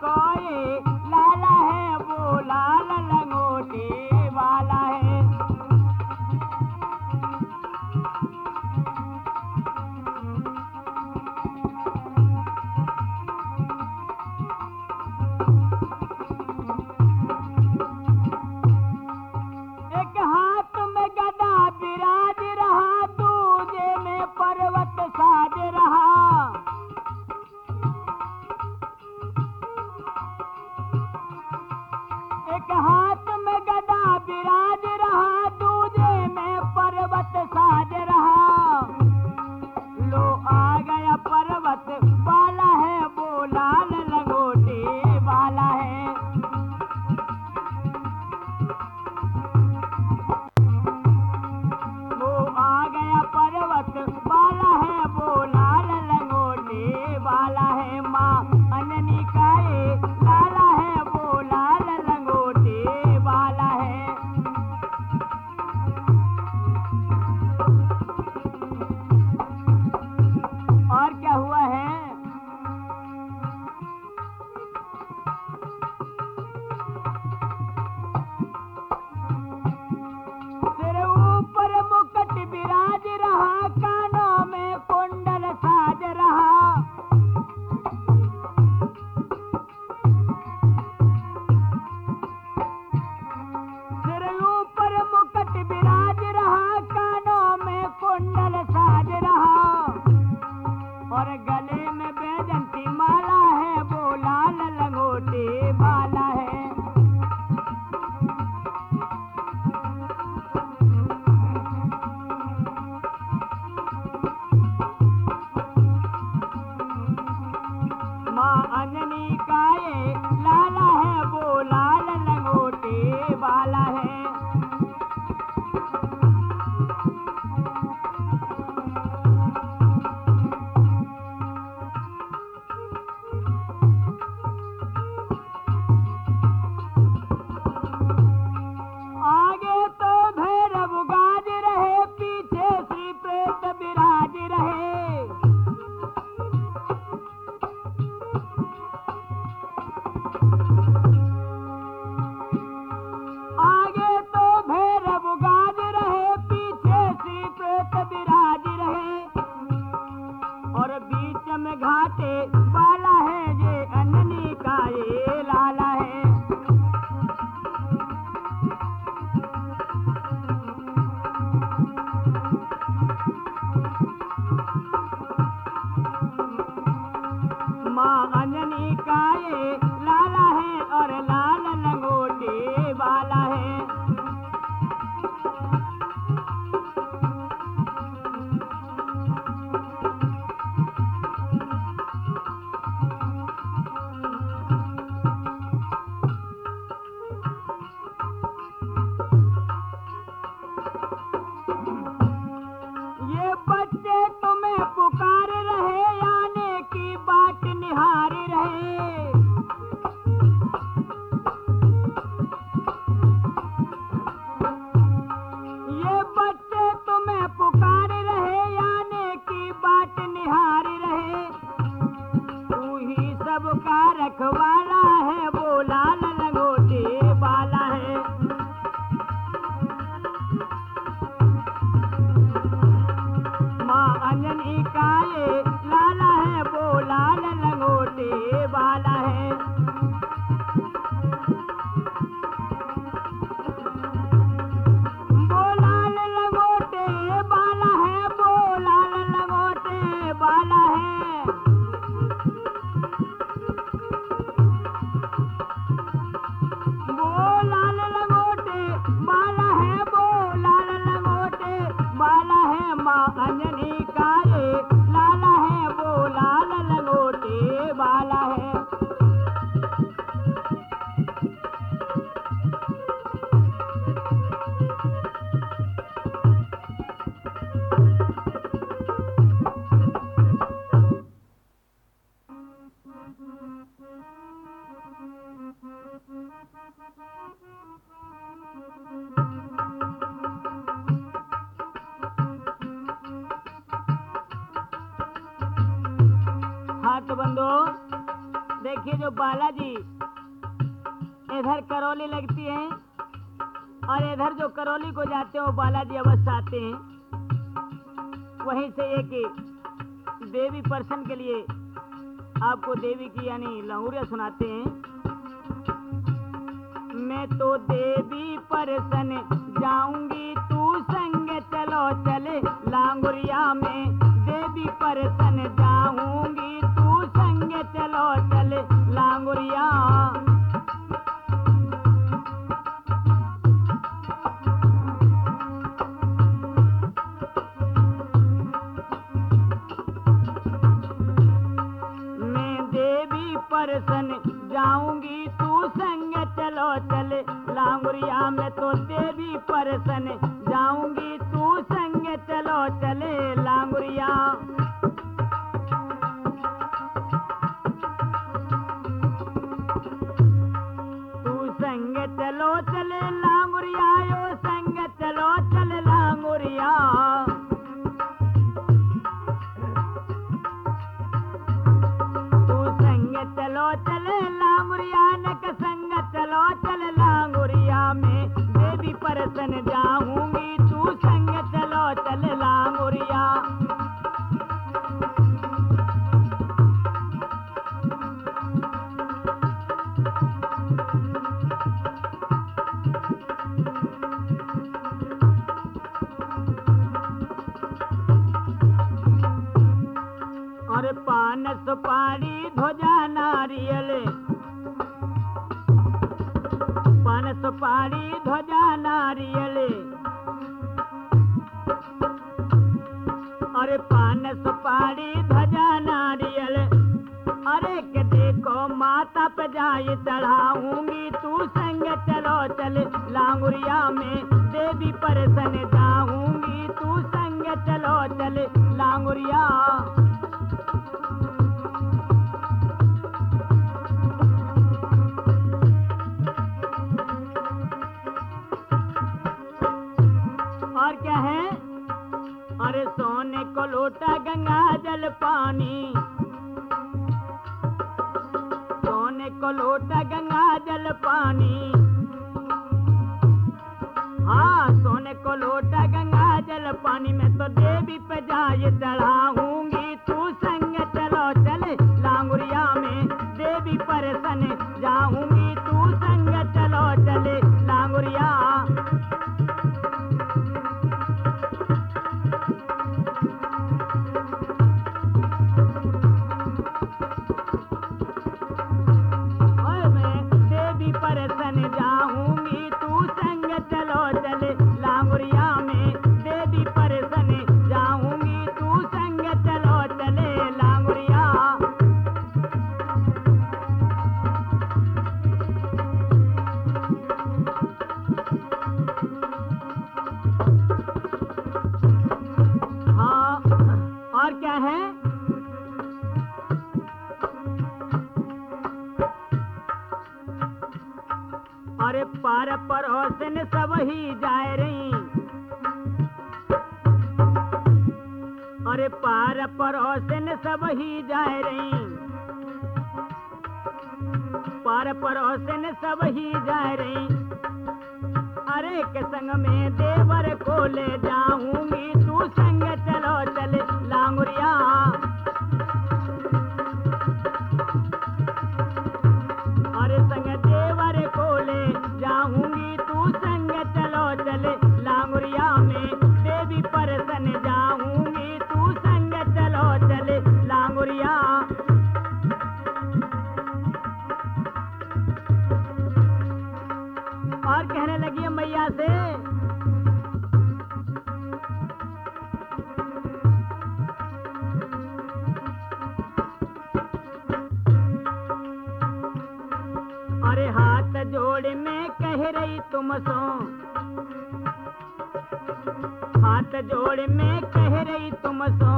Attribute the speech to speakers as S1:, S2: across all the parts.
S1: कोई लाला है वो लाल लंगोटे वाला है। एक हाथ में गदा विराज रहा, दूजे में पर्वत साज रहा। एक हाथ में गदा विराज रहा, दूजे में पर्वत साज रहा। लो आ गया पर्वत वाला है वो लाल लंगोटे वाला है। वो आ गया पर्वत वाला है वो लाल लंगोटे वाला है। माँ अंजनी का ये लाला है वो लाल लंगोटे वाला है। और क्या हुआ है? सिर ऊपर मुकुट विराज रहा, कानों में कुंडल साज रहा। सिर ऊपर मुकुट विराज रहा, कानों में कुंडल साज रहा। और गले में बैजंती माला है वो लाल लंगोटे वाला है। माँ अंजनी का ये लाला है वो लाल लंगोटे वाला है। आगे तो भैरव गाज रहे, पीछे श्री प्रेत विराज रहे। आगे तो भैरव गाज रहे, पीछे श्री प्रेत विराज रहे। और बीच में घाटे वाला है ये अंजनी का ये लाला है। माँ अंजनी का ये लाला है और लाल लंगोटे वाला है। ये बच्चे तुम्हें पुकार रहे, आने की बाट निहार रहे। ये बच्चे तुम्हें पुकार रहे, आने की बाट निहार रहे। तू ही सबका रखवाला है वो लाल लंगोटे वाला है। माँ अंजनी का ये लाला है वो लाल लंगोटे वाला है। वो लाल लंगोटे वाला है, वो लाल लंगोटे वाला है। वो लाल लंगोटे वाला है, वो लाल लंगोटे वाला है। माँ अंजनी का ये लाला है वो लाल लंगोटे वाला है। हाथ बंदो देखिए जो बालाजी इधर करौली लगती है और इधर जो करौली को जाते हैं वो बालाजी अवस्था आते हैं। वहीं से एक देवी पर्सन के लिए आपको देवी की यानी लहुरिया सुनाते हैं। मैं तो देवी पर्सन जाऊंगी तू संग चलो चले लांगुरिया में। देवी पर्सन जाऊंगी तू संग चलो चले लांगुरिया। पर्सन जाऊंगी तू संग चलो चले लांगुरिया में। तो देवी पर्सन जाऊंगी तू संग चलो चले लांगुरिया। तू संग चलो चले लांगुरिया यो संग चलो चले लांगुरिया। चलो चले लांगुरिया नक संग चलो चले लांगुरिया में। देवी पर्सन जाऊंगी तू संग चलो चले लांगुरिया। और पान सुपारी ध्वजा नारियल। पान सुपारी ध्वजा नारियल। अरे पान सुपारी ध्वजा नारियल। अरे के देखो माता पे जाए चढ़ाऊंगी तू संग चलो चले लांगुरिया में। देवी पर्सन जाऊंगी तू संग चलो चले लांगुरिया। और क्या है? अरे सोने को लोटा गंगा जल पानी। सोने को लोटा गंगा जल पानी। हाँ सोने को लोटा गंगा जल पानी में। तो देवी पे जाए चढ़ाऊंगी तू संग चलो चले लांगुरिया में। देवी पर्सन जाऊंगी तू संग चलो चले लांगुरिया। पर्सन जाऊंगी तू संग चलो चले लांगुरिया में। देवी पर्सन जाऊंगी तू संग चलो चले लांगुरिया। हाँ और क्या है? अरे पार पड़ोसन सब ही जाए रही। अरे पार पड़ोसन सब ही जाए रही। पार पड़ोसन सब ही जाए रही। अरे के संग में देवर को ले जाऊंगी तू संग चलो चले लांगुरिया। अरे संग देवर को ले जाऊंगी तू संग चलो चले लांगुरिया में। देवी पर्सन जाऊंगी तू संग चलो चले लांगुरिया। और कहने लगी मैया से अरे हाथ जोड़ में कह रही तुम सो। हाथ जोड़ में कह रही तुम सो।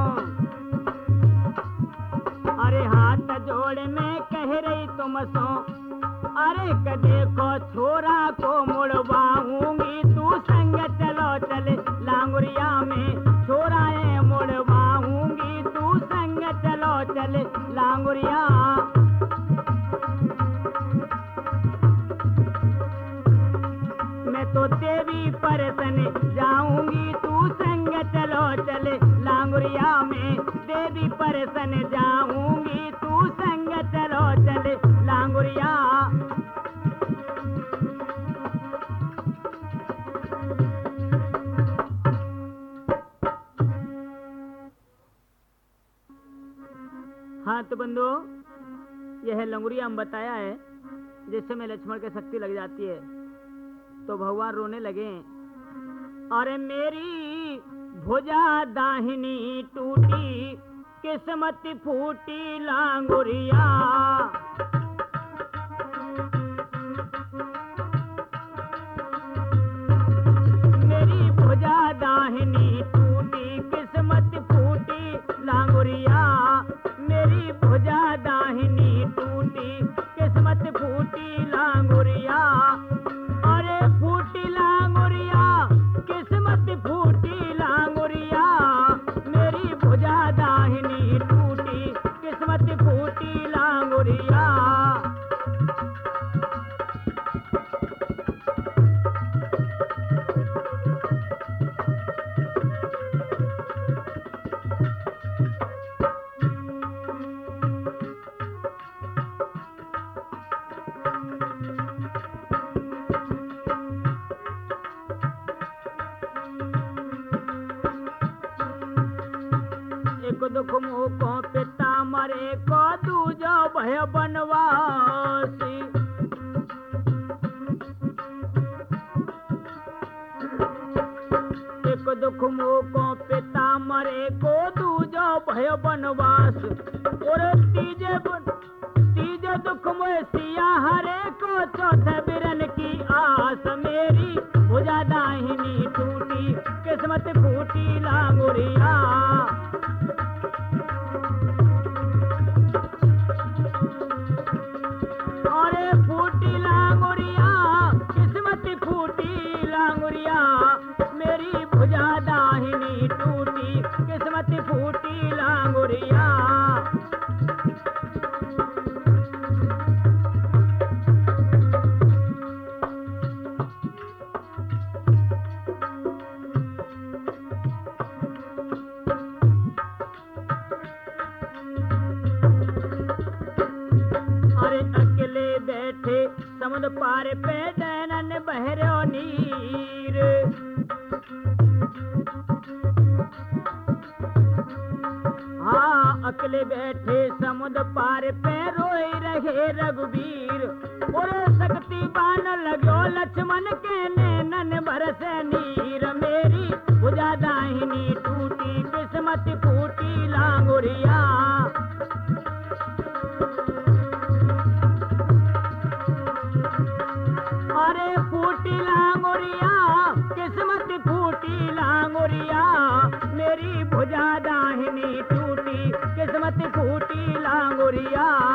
S1: अरे हाथ जोड़ में कह रही तुम सो। अरे क देखो छोरा को मुड़वाऊंगी तू संग चलो चले लांगुरिया में। छोराए मुड़वाऊंगी तू संग चलो चले लांगुरिया। सन जाऊंगी तू संग चलो चले लांगुरिया। हाँ तो बंधु यह लंगुरिया हम बताया है, जैसे में लक्ष्मण के शक्ति लग जाती है तो भगवान रोने लगे, अरे मेरी भुजा दाहिनी टूटी किस्मत फूटी लांगुरिया। मेरी भुजा दाहिनी टूटी किस्मत फूटी लांगुरिया। मेरी भुजा दाहिनी टूटी किस्मत फूटी लांगुरिया। अरे फूटी लांगुरिया किस्मत फूटी लांगुरिया। मेरी भुजा दाहिनी टूटी किस्मत फूटी लांगुरिया। दुख मुको पिता मरे को दूजो भय बनवासी। एक दुख मुको पिता मरे को दूजो भय बनवास। और तीजे दुख में सिया हरे को चौथे बिरन की आस। मेरी भुजा दाहिनी टूटी किस्मत फूटी लांगुरिया। मेरी भुजा दाहिनी टूटी किस्मत फूटी लांगुरिया। अरे अकेले बैठे समुद्र पार पे नैनन बहरो नीर। हाँ अकेले बैठे समुद्र पार पे रोए रहे रघुवीर। और शक्ति बान लगो लक्ष्मण के नैनन बरसे नीर। मेरी भुजा दाहिनी टूटी किस्मत फूटी लांगुरिया। अरे फूटी लांगुरिया किस्मत फूटी लांगुरिया। मेरी भुजा दाहिनी टूटी किस्मत फूटी लांगुरिया।